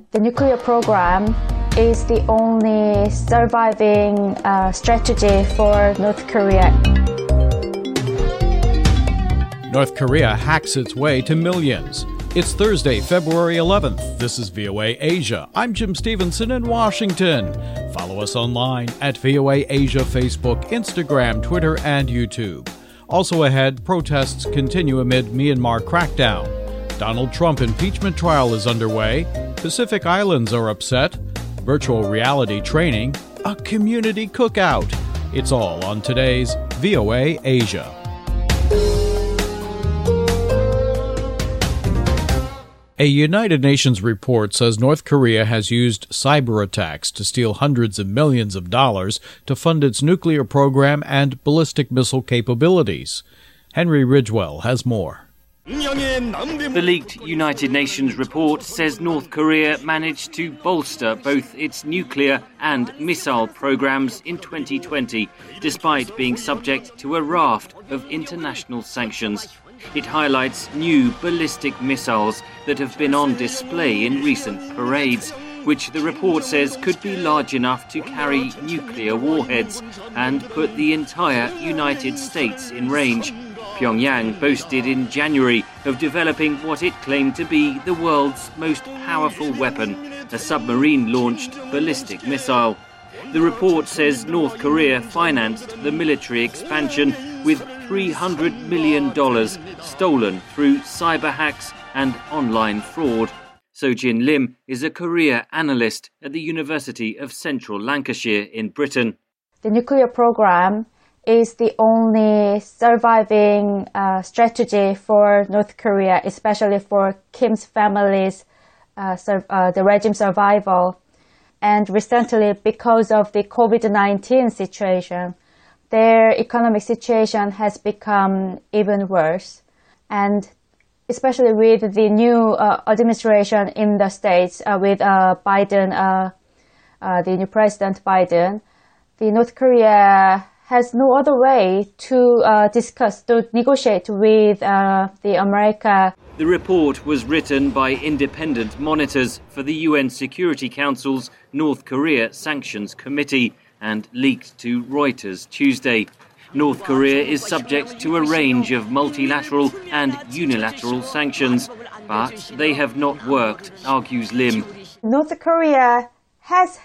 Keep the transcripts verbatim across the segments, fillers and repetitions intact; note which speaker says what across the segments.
Speaker 1: The nuclear program is the only surviving uh, strategy for North Korea.
Speaker 2: North Korea hacks its way to millions. It's Thursday, February eleventh. This is V O A Asia. I'm Jim Stevenson in Washington. Follow us online at V O A Asia, Facebook, Instagram, Twitter, and YouTube. Also ahead, protests continue amid Myanmar crackdown. Donald Trump impeachment trial is underway. Pacific Islands are upset. Virtual reality training. A community cookout. It's all on today's V O A Asia. A United Nations report says North Korea has used cyber attacks to steal hundreds of millions of dollars to fund its nuclear program and ballistic missile capabilities. Henry Ridgewell has more.
Speaker 3: The leaked United Nations report says North Korea managed to bolster both its nuclear and missile programs in twenty twenty, despite being subject to a raft of international sanctions. It highlights new ballistic missiles that have been on display in recent parades, which the report says could be large enough to carry nuclear warheads and put the entire United States in range. Pyongyang boasted in January of developing what it claimed to be the world's most powerful weapon, a submarine-launched ballistic missile. The report says North Korea financed the military expansion with three hundred million dollars stolen through cyber hacks and online fraud. Sojin Lim is a career analyst at the University of Central Lancashire in Britain.
Speaker 1: The nuclear program is the only surviving uh, strategy for North Korea, especially for Kim's family's uh, sur- uh, the regime survival. And recently, because of the COVID nineteen situation, their economic situation has become even worse. And especially with the new uh, administration in the States, uh, with uh, Biden, uh, uh, the new President Biden, the North Korea has no other way to uh, discuss, to negotiate with uh, the America.
Speaker 3: The report was written by independent monitors for the U N Security Council's North Korea Sanctions Committee and leaked to Reuters Tuesday. North Korea is subject to a range of multilateral and unilateral sanctions, but they have not worked, argues Lim.
Speaker 1: North Korea has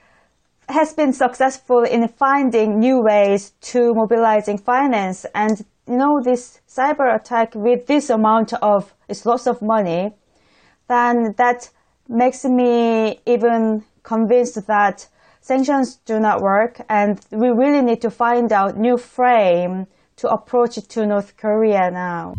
Speaker 1: has been successful in finding new ways to mobilizing finance, and you know, this cyber attack with this amount of it's lots of money, then that makes me even convinced that sanctions do not work, and we really need to find out new frame to approach to North Korea now.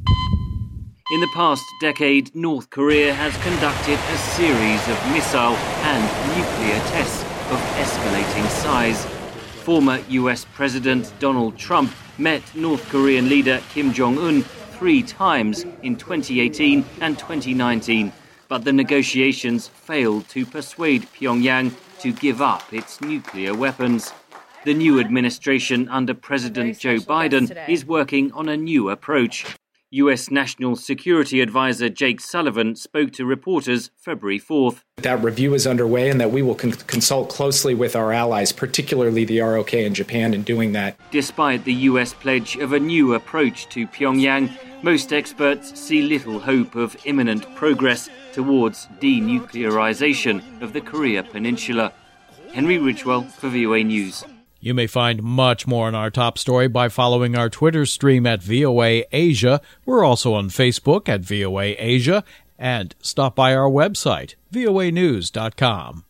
Speaker 3: In the past decade, North Korea has conducted a series of missile and nuclear tests of escalating size. Former U S President Donald Trump met North Korean leader Kim Jong-un three times in twenty eighteen and twenty nineteen, but the negotiations failed to persuade Pyongyang to give up its nuclear weapons. The new administration under President Joe Biden is working on a new approach. U S National Security Advisor Jake Sullivan spoke to reporters February fourth.
Speaker 4: That review is underway and that we will con- consult closely with our allies, particularly the R O K and Japan, in doing that.
Speaker 3: Despite the U S pledge of a new approach to Pyongyang, most experts see little hope of imminent progress towards denuclearization of the Korea Peninsula. Henry Ridgewell for V O A News.
Speaker 2: You may find much more on our top story by following our Twitter stream at V O A Asia. We're also on Facebook at V O A Asia, and stop by our website, V O A news dot com.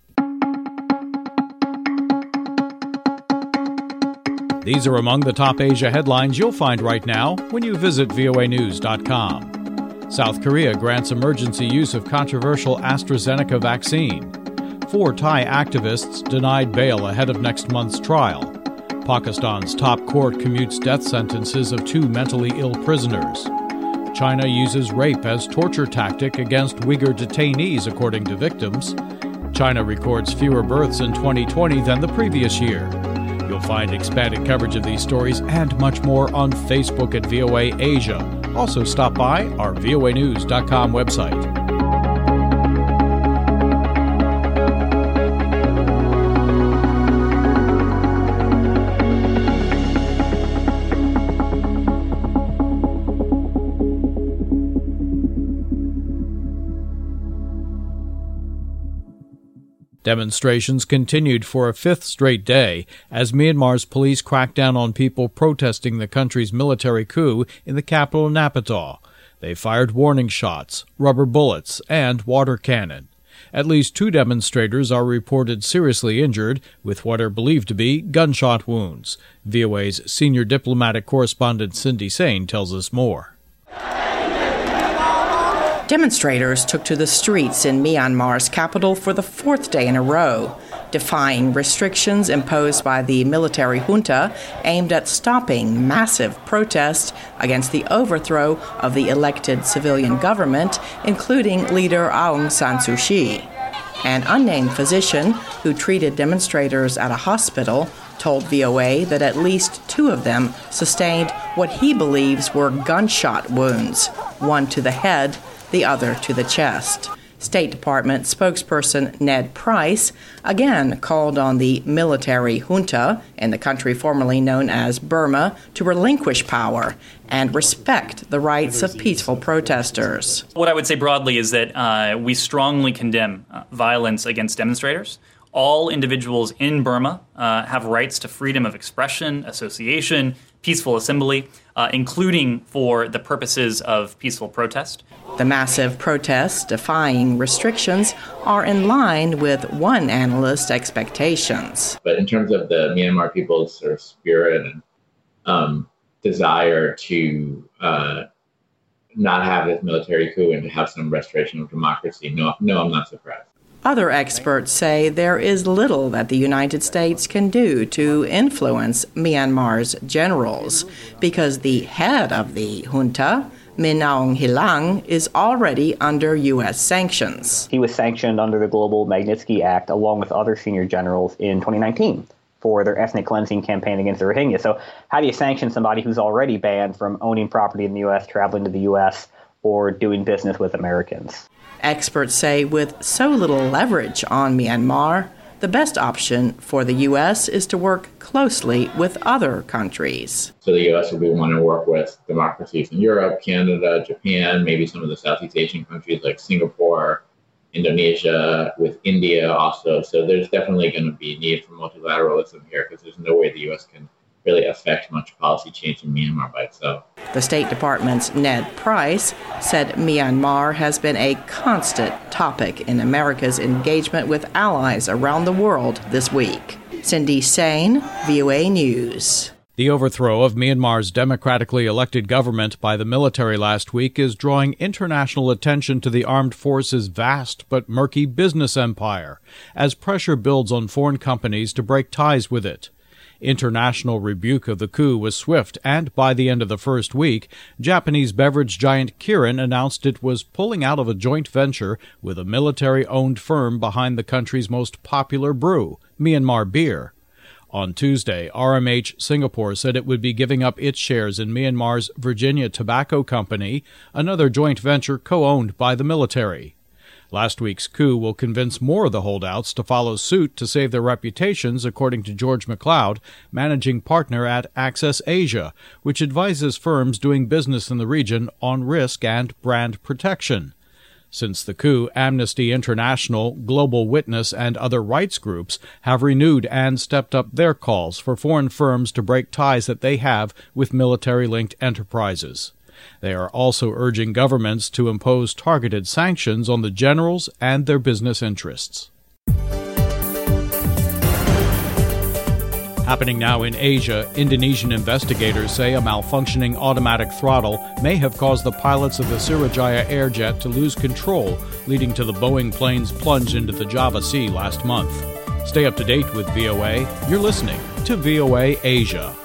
Speaker 2: These are among the top Asia headlines you'll find right now when you visit V O A news dot com. South Korea grants emergency use of controversial AstraZeneca vaccine. Four Thai activists denied bail ahead of next month's trial. Pakistan's top court commutes death sentences of two mentally ill prisoners. China uses rape as torture tactic against Uyghur detainees, according to victims. China records fewer births in twenty twenty than the previous year. You'll find expanded coverage of these stories and much more on Facebook at V O A Asia. Also stop by our V O A news dot com website. Demonstrations continued for a fifth straight day as Myanmar's police cracked down on people protesting the country's military coup in the capital Naypyidaw. They fired warning shots, rubber bullets, and water cannon. At least two demonstrators are reported seriously injured with what are believed to be gunshot wounds. V O A's senior diplomatic correspondent Cindy Sain tells us more.
Speaker 5: Demonstrators took to the streets in Myanmar's capital for the fourth day in a row, defying restrictions imposed by the military junta aimed at stopping massive protests against the overthrow of the elected civilian government, including leader Aung San Suu Kyi. An unnamed physician who treated demonstrators at a hospital told V O A that at least two of them sustained what he believes were gunshot wounds, one to the head, the other to the chest. State Department spokesperson Ned Price again called on the military junta in the country formerly known as Burma to relinquish power and respect the rights of peaceful protesters.
Speaker 6: What I would say broadly is that uh, we strongly condemn uh, violence against demonstrators. All individuals in Burma uh, have rights to freedom of expression, association, peaceful assembly, uh, including for the purposes of peaceful protest.
Speaker 5: The massive protests defying restrictions are in line with one analyst's expectations.
Speaker 7: But in terms of the Myanmar people's sort of spirit and um, desire to uh, not have this military coup and to have some restoration of democracy, no, no, I'm not surprised.
Speaker 5: Other experts say there is little that the United States can do to influence Myanmar's generals because the head of the junta, Min Aung Hlaing, is already under U S sanctions.
Speaker 8: He was sanctioned under the Global Magnitsky Act along with other senior generals in twenty nineteen for their ethnic cleansing campaign against the Rohingya. So how do you sanction somebody who's already banned from owning property in the U S, traveling to the U S, or doing business with Americans?
Speaker 5: Experts say with so little leverage on Myanmar, the best option for the U S is to work closely with other countries.
Speaker 7: So the U S will want to work with democracies in Europe, Canada, Japan, maybe some of the Southeast Asian countries like Singapore, Indonesia, with India also. So there's definitely going to be need for multilateralism here because there's no way the U S can really affect much policy change in Myanmar by itself.
Speaker 5: The State Department's Ned Price said Myanmar has been a constant topic in America's engagement with allies around the world this week. Cindy Sain, V O A News.
Speaker 2: The overthrow of Myanmar's democratically elected government by the military last week is drawing international attention to the armed forces' vast but murky business empire, as pressure builds on foreign companies to break ties with it. International rebuke of the coup was swift, and by the end of the first week, Japanese beverage giant Kirin announced it was pulling out of a joint venture with a military-owned firm behind the country's most popular brew, Myanmar Beer. On Tuesday, R M H Singapore said it would be giving up its shares in Myanmar's Virginia Tobacco Company, another joint venture co-owned by the military. Last week's coup will convince more of the holdouts to follow suit to save their reputations, according to George McLeod, managing partner at Access Asia, which advises firms doing business in the region on risk and brand protection. Since the coup, Amnesty International, Global Witness, and other rights groups have renewed and stepped up their calls for foreign firms to break ties that they have with military-linked enterprises. They are also urging governments to impose targeted sanctions on the generals and their business interests. Happening now in Asia, Indonesian investigators say a malfunctioning automatic throttle may have caused the pilots of the Sriwijaya Airjet to lose control, leading to the Boeing plane's plunge into the Java Sea last month. Stay up to date with V O A. You're listening to V O A Asia.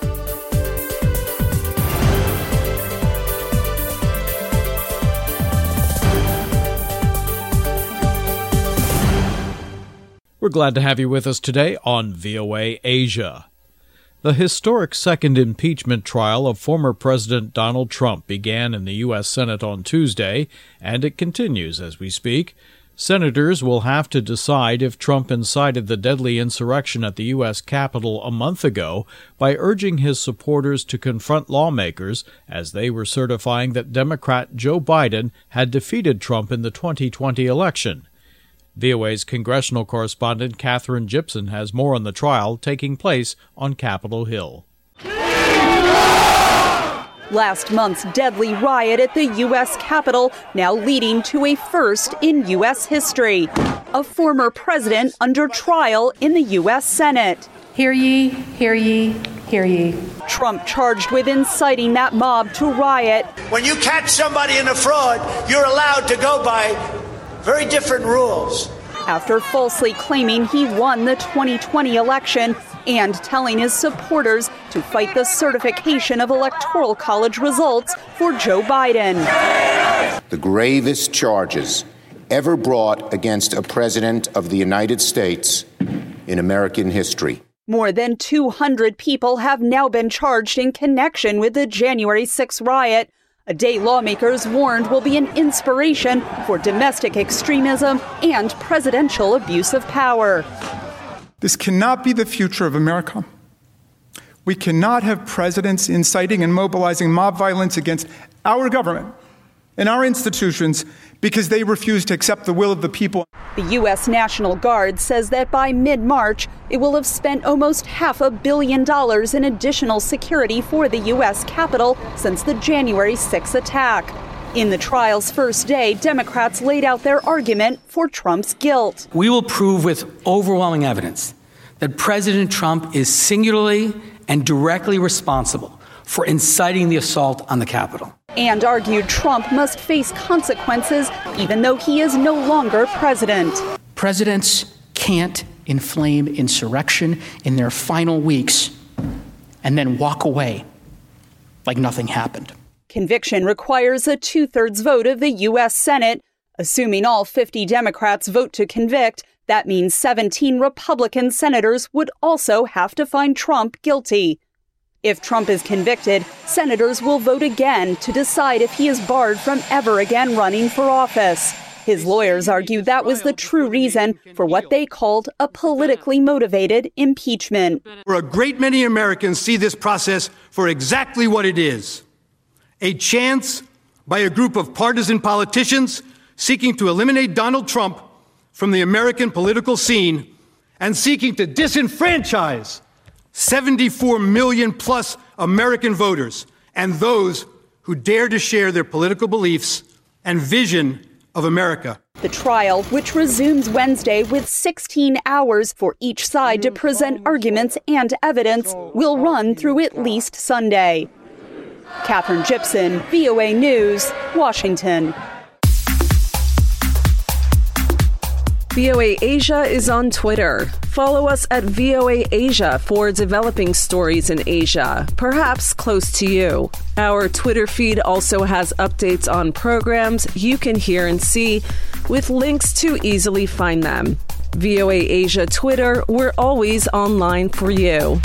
Speaker 2: We're glad to have you with us today on V O A Asia. The historic second impeachment trial of former President Donald Trump began in the U S Senate on Tuesday, and it continues as we speak. Senators will have to decide if Trump incited the deadly insurrection at the U S Capitol a month ago by urging his supporters to confront lawmakers as they were certifying that Democrat Joe Biden had defeated Trump in the twenty twenty election. V O A's congressional correspondent Katherine Gibson has more on the trial taking place on Capitol Hill.
Speaker 9: Last month's deadly riot at the U S Capitol now leading to a first in U S history. A former president under trial in the U S Senate.
Speaker 10: Hear ye, hear ye, hear ye.
Speaker 9: Trump charged with inciting that mob to riot.
Speaker 11: When you catch somebody in a fraud, you're allowed to go by very different rules.
Speaker 9: After falsely claiming he won the twenty twenty election and telling his supporters to fight the certification of Electoral College results for Joe Biden.
Speaker 12: The gravest charges ever brought against a president of the United States in American history.
Speaker 9: More than two hundred people have now been charged in connection with the January sixth riot, a day lawmakers warned will be an inspiration for domestic extremism and presidential abuse of power.
Speaker 13: This cannot be the future of America. We cannot have presidents inciting and mobilizing mob violence against our government and our institutions because they refuse to accept the will of the people.
Speaker 9: The U S National Guard says that by mid-March, it will have spent almost half a billion dollars in additional security for the U S Capitol since the January sixth attack. In the trial's first day, Democrats laid out their argument for Trump's guilt.
Speaker 14: We will prove with overwhelming evidence that President Trump is singularly and directly responsible for inciting the assault on the Capitol.
Speaker 9: And argued Trump must face consequences even though he is no longer president.
Speaker 14: Presidents can't inflame insurrection in their final weeks and then walk away like nothing happened.
Speaker 9: Conviction requires a two-thirds vote of the U S Senate. Assuming all fifty Democrats vote to convict, that means seventeen Republican senators would also have to find Trump guilty. If Trump is convicted, senators will vote again to decide if he is barred from ever again running for office. His lawyers argue that was the true reason for what they called a politically motivated impeachment.
Speaker 15: For a great many Americans see this process for exactly what it is: a chance by a group of partisan politicians seeking to eliminate Donald Trump from the American political scene and seeking to disenfranchise seventy-four million plus American voters and those who dare to share their political beliefs and vision of America.
Speaker 9: The trial, which resumes Wednesday with sixteen hours for each side to present arguments and evidence, will run through at least Sunday. Katherine Gibson, V O A News, Washington.
Speaker 16: V O A Asia is on Twitter. Follow us at V O A Asia for developing stories in Asia, perhaps close to you. Our Twitter feed also has updates on programs you can hear and see, with links to easily find them. V O A Asia Twitter, we're always online for you.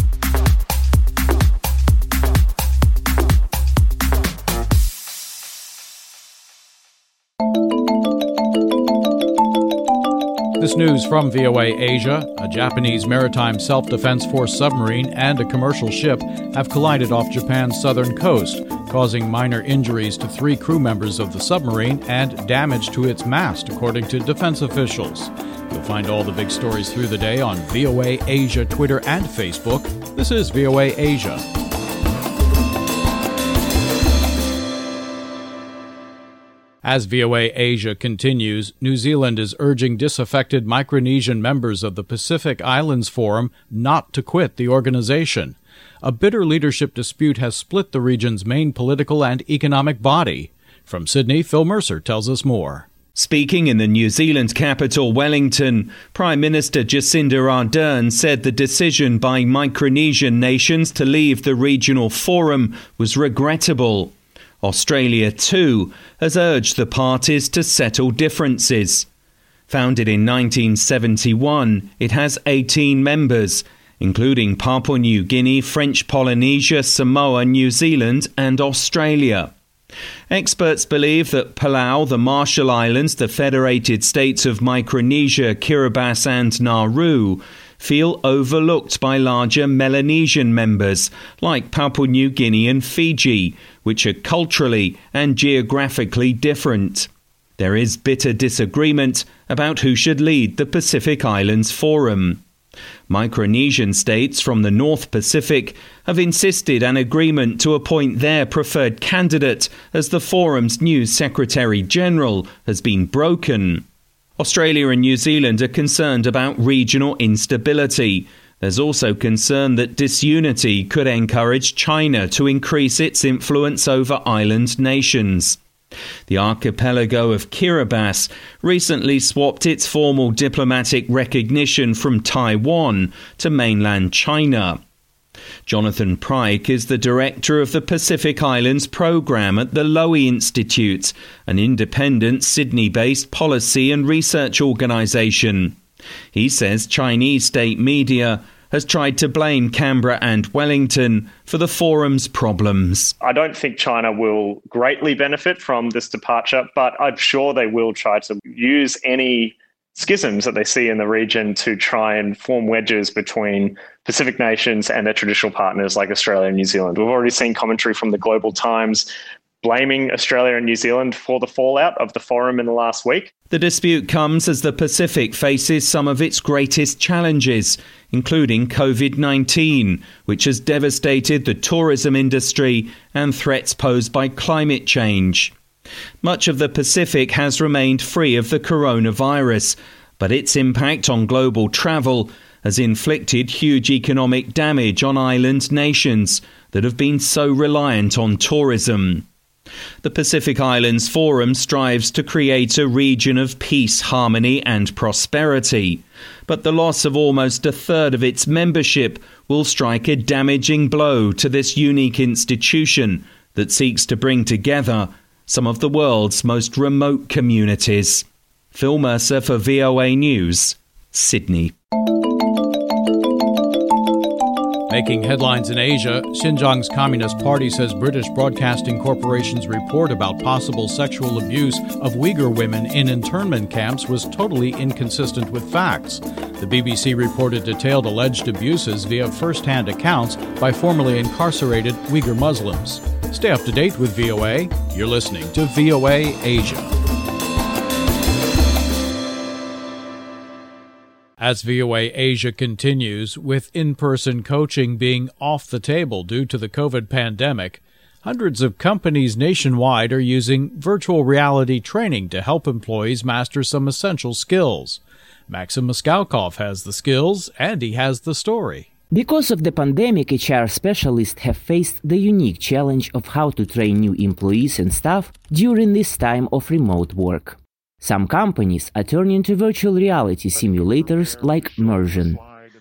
Speaker 2: This news from V O A Asia: a Japanese maritime self-defense force submarine and a commercial ship have collided off Japan's southern coast, causing minor injuries to three crew members of the submarine and damage to its mast, according to defense officials. You'll find all the big stories through the day on V O A Asia Twitter and Facebook. This is V O A Asia. As V O A Asia continues, New Zealand is urging disaffected Micronesian members of the Pacific Islands Forum not to quit the organization. A bitter leadership dispute has split the region's main political and economic body. From Sydney, Phil Mercer tells us more.
Speaker 17: Speaking in the New Zealand capital, Wellington, Prime Minister Jacinda Ardern said the decision by Micronesian nations to leave the regional forum was regrettable. Australia, too, has urged the parties to settle differences. Founded in nineteen seventy-one, it has eighteen members, including Papua New Guinea, French Polynesia, Samoa, New Zealand and Australia. Experts believe that Palau, the Marshall Islands, the Federated States of Micronesia, Kiribati and Nauru feel overlooked by larger Melanesian members like Papua New Guinea and Fiji, which are culturally and geographically different. There is bitter disagreement about who should lead the Pacific Islands Forum. Micronesian states from the North Pacific have insisted an agreement to appoint their preferred candidate as the forum's new Secretary-General has been broken. Australia and New Zealand are concerned about regional instability. There's also concern that disunity could encourage China to increase its influence over island nations. The archipelago of Kiribati recently swapped its formal diplomatic recognition from Taiwan to mainland China. Jonathan Pryke is the director of the Pacific Islands Programme at the Lowy Institute, an independent Sydney-based policy and research organisation. He says Chinese state media has tried to blame Canberra and Wellington for the forum's problems.
Speaker 18: I don't think China will greatly benefit from this departure, but I'm sure they will try to use any schisms that they see in the region to try and form wedges between Pacific nations and their traditional partners like Australia and New Zealand. We've already seen commentary from the Global Times blaming Australia and New Zealand for the fallout of the forum in the last week.
Speaker 17: The dispute comes as the Pacific faces some of its greatest challenges, including covid nineteen, which has devastated the tourism industry, and threats posed by climate change. Much of the Pacific has remained free of the coronavirus, but its impact on global travel has inflicted huge economic damage on island nations that have been so reliant on tourism. The Pacific Islands Forum strives to create a region of peace, harmony and prosperity, but the loss of almost a third of its membership will strike a damaging blow to this unique institution that seeks to bring together some of the world's most remote communities. Phil Mercer for V O A News, Sydney.
Speaker 2: Making headlines in Asia, Xinjiang's Communist Party says British Broadcasting Corporation's report about possible sexual abuse of Uyghur women in internment camps was totally inconsistent with facts. The B B C reported detailed alleged abuses via first-hand accounts by formerly incarcerated Uyghur Muslims. Stay up to date with V O A. You're listening to V O A Asia. As V O A Asia continues, with in-person coaching being off the table due to the COVID pandemic, hundreds of companies nationwide are using virtual reality training to help employees master some essential skills. Maxim Moskalkov has the skills, and he has the story.
Speaker 19: Because of the pandemic, H R specialists have faced the unique challenge of how to train new employees and staff during this time of remote work. Some companies are turning to virtual reality simulators like Mersion.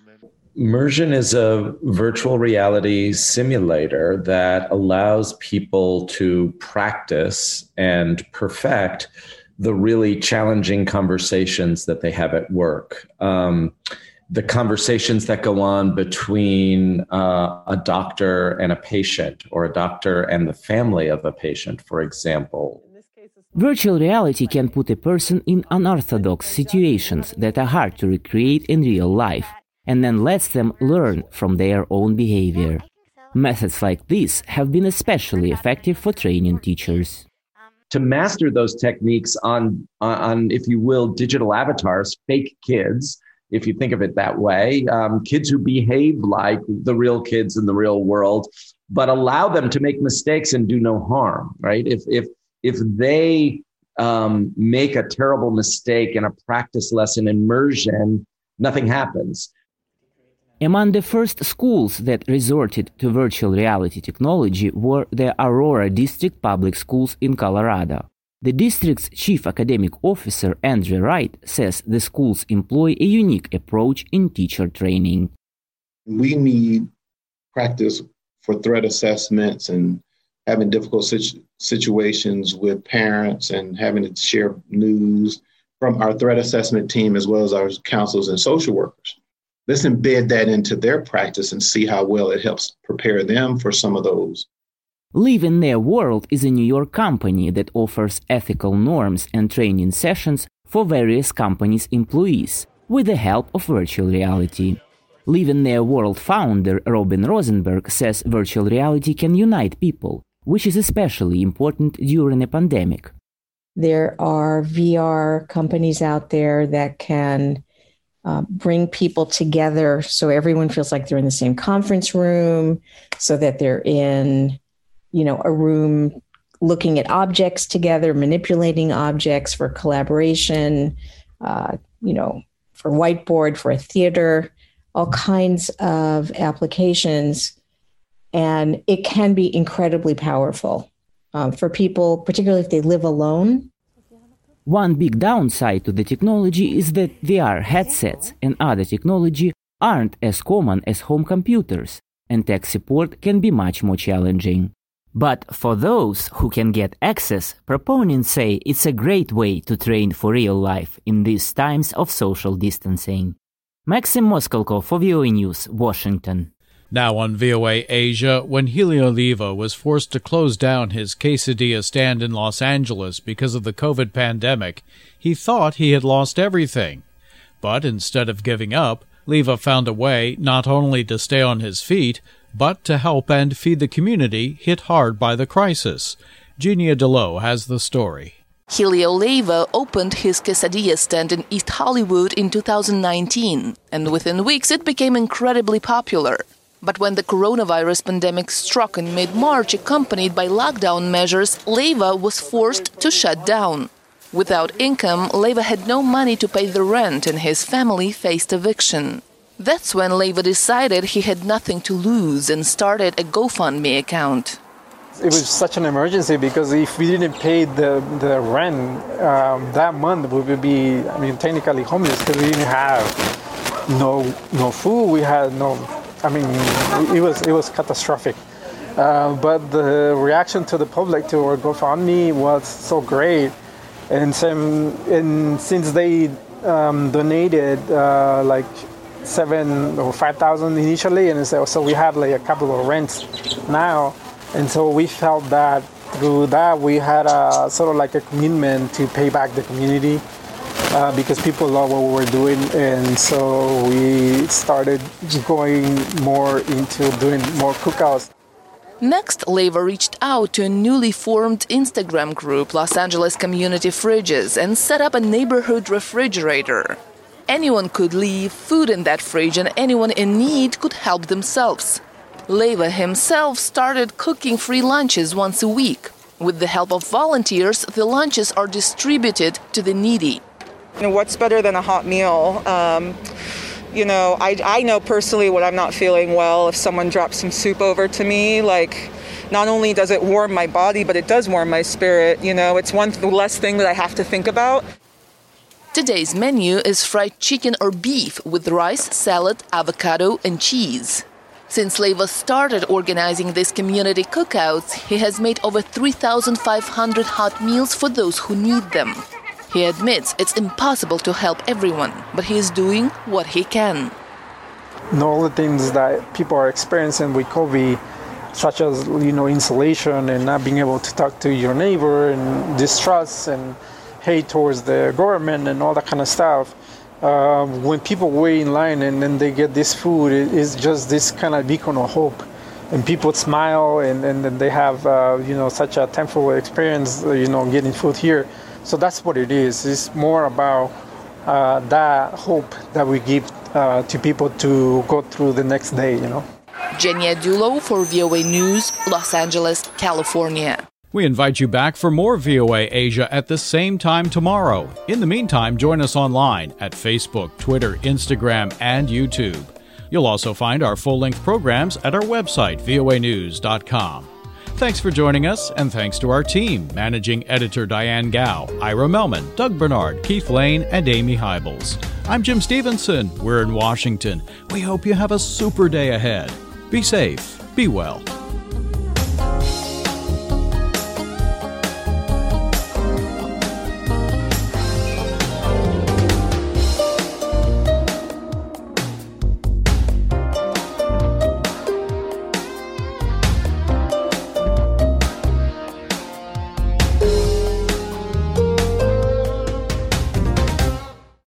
Speaker 20: Mersion is a virtual reality simulator that allows people to practice and perfect the really challenging conversations that they have at work. Um, the conversations that go on between uh, a doctor and a patient, or a doctor and the family of a patient, for example.
Speaker 19: Virtual reality can put a person in unorthodox situations that are hard to recreate in real life, and then lets them learn from their own behavior. Methods like this have been especially effective for training teachers.
Speaker 20: To master those techniques on, on, if you will, digital avatars, fake kids, if you think of it that way, um, kids who behave like the real kids in the real world, but allow them to make mistakes and do no harm, right? If, if, if they um, make a terrible mistake in a practice lesson in Mersion, nothing happens.
Speaker 19: Among the first schools that resorted to virtual reality technology were the Aurora District Public Schools in Colorado. The district's chief academic officer, Andrew Wright, says the schools employ a unique approach in teacher training.
Speaker 21: We need practice for threat assessments and having difficult situ- situations with parents and having to share news from our threat assessment team as well as our counselors and social workers. Let's embed that into their practice and see how well it helps prepare them for some of those.
Speaker 19: Live in Their World is a New York company that offers ethical norms and training sessions for various companies' employees with the help of virtual reality. Live in Their World founder Robin Rosenberg says virtual reality can unite people, which is especially important during a pandemic.
Speaker 1: There are V R companies out there that can uh, bring people together so everyone feels like they're in the same conference room, so that they're in, you know, a room looking at objects together, manipulating objects for collaboration, uh, you know, for whiteboard, for a theater, all kinds of applications. And it can be incredibly powerful um, for people, particularly if they live alone.
Speaker 19: One big downside to the technology is that V R headsets and other technology aren't as common as home computers, and tech support can be much more challenging. But for those who can get access, proponents say it's a great way to train for real life in these times of social distancing. Maxim Moskalko for V O A News, Washington.
Speaker 2: Now on V O A Asia, when Helio Leiva was forced to close down his quesadilla stand in Los Angeles because of the COVID pandemic, he thought he had lost everything. But instead of giving up, Leiva found a way not only to stay on his feet, but to help and feed the community hit hard by the crisis. Genia Delo has the story.
Speaker 22: Helio Leiva opened his quesadilla stand in East Hollywood in two thousand nineteen, and within weeks it became incredibly popular. But when the coronavirus pandemic struck in mid-March, accompanied by lockdown measures, Leiva was forced to shut down. Without income, Leiva had no money to pay the rent, and his family faced eviction. That's when Leiva decided he had nothing to lose and started a GoFundMe account.
Speaker 23: It was such an emergency because if we didn't pay the, the rent um, that month, we would be, I mean, technically homeless because we didn't have no no food. We had no, I mean, it was it was catastrophic. Uh, but the reaction to the public to our GoFundMe was so great, and some, and since they um, donated uh, like seven or five thousand initially, and so, so we have like a couple of rents now. And so we felt that through that we had a sort of like a commitment to pay back the community uh, because people love what we were doing. And so we started going more into doing more cookouts.
Speaker 22: Next, Leiva reached out to a newly formed Instagram group, Los Angeles Community Fridges, and set up a neighborhood refrigerator. Anyone could leave food in that fridge and anyone in need could help themselves. Leiva himself started cooking free lunches once a week. With the help of volunteers, the lunches are distributed to the needy.
Speaker 24: You know, what's better than a hot meal? Um, you know, I, I know personally when I'm not feeling well, if someone drops some soup over to me, like, not only does it warm my body, but it does warm my spirit. You know, it's one less thing that I have to think about.
Speaker 22: Today's menu is fried chicken or beef with rice, salad, avocado, and cheese. Since Leiva started organizing these community cookouts, he has made over three thousand five hundred hot meals for those who need them. He admits it's impossible to help everyone, but he is doing what he can.
Speaker 23: And all the things that people are experiencing with COVID, such as, you know, isolation and not being able to talk to your neighbor and distrust and hate towards the government and all that kind of stuff. Uh, when people wait in line and then they get this food, it, it's just this kind of beacon of hope. And people smile and, and, and they have, uh, you know, such a thankful experience, uh, you know, getting food here. So that's what it is. It's more about uh, that hope that we give uh, to people to go through the next day, you know.
Speaker 22: Genia Delo for V O A News, Los Angeles, California.
Speaker 2: We invite you back for more V O A Asia at the same time tomorrow. In the meantime, join us online at Facebook, Twitter, Instagram, and YouTube. You'll also find our full-length programs at our website, V O A news dot com. Thanks for joining us, and thanks to our team, Managing Editor Diane Gao, Ira Melman, Doug Bernard, Keith Lane, and Amy Hybels. I'm Jim Stevenson. We're in Washington. We hope you have a super day ahead. Be safe. Be well.